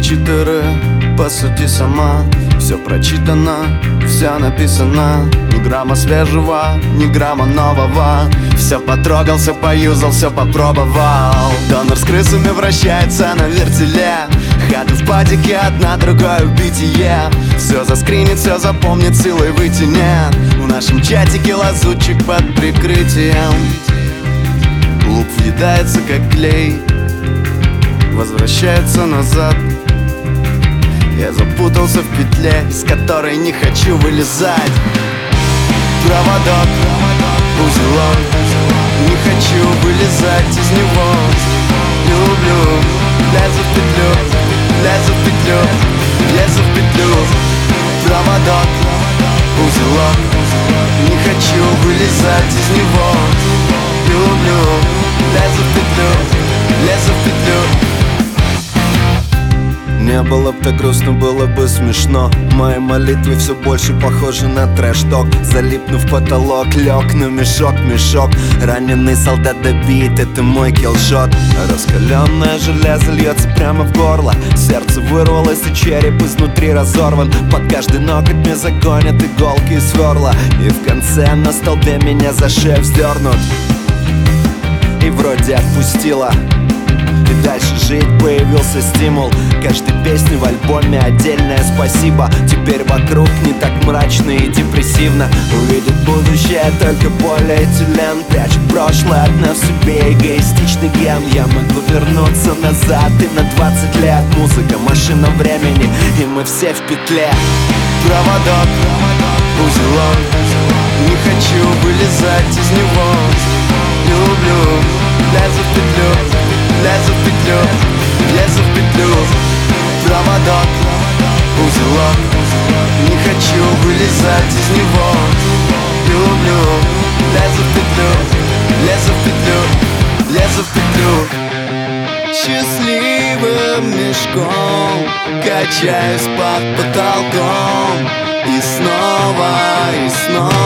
читеры, по сути сама. Все прочитано, все написано. Ни грамма свежего, ни грамма нового. Все потрогал, все поюзал, все попробовал. Донор с крысами вращается на вертеле. Хаты в падике, одна другое битие. Все заскринит, все запомнит, силой вытянет. В нашем чатике лазутчик под прикрытием. Луп въедается как клей, возвращается назад. Я запутался в петле, из которой не хочу вылезать. Проводок, узелок, не хочу вылезать из него. Не люблю, лезу в петлю, лезу в петлю, лезу в петлю. Проводок, узелок, не хочу вылезать из него. Не люблю, лезу в петлю, лезу в петлю. Не было б так грустно, было бы смешно. Мои молитвы все больше похожи на трэш-ток. Залипнув в потолок, лег на мешок. Раненый солдат добит, это мой киллшот. Раскаленное железо льется прямо в горло. Сердце вырвалось и череп изнутри разорван. Под каждый ноготь мне загонят иголки и сверла. И в конце на столбе меня за шею вздернут. И вроде отпустила. И дальше жить появился стимул. Каждой песни в альбоме отдельное спасибо. Теперь вокруг не так мрачно и депрессивно. Увидеть будущее только полиэтилен. Прячет прошлое, одна в себе эгоистичный ген. Я могу вернуться назад и на 20 лет. Музыка, машина времени, и мы все в петле. Проводок, узелок, не хочу вылезать из него. Не люблю, лезу в петлю, лезу в петлю, лезу в петлю. Проводок, узелок, не хочу вылезать из него. Не люблю, лезу в петлю, лезу в петлю, лезу в петлю. Счастливым мешком качаюсь под потолком. И снова, и снова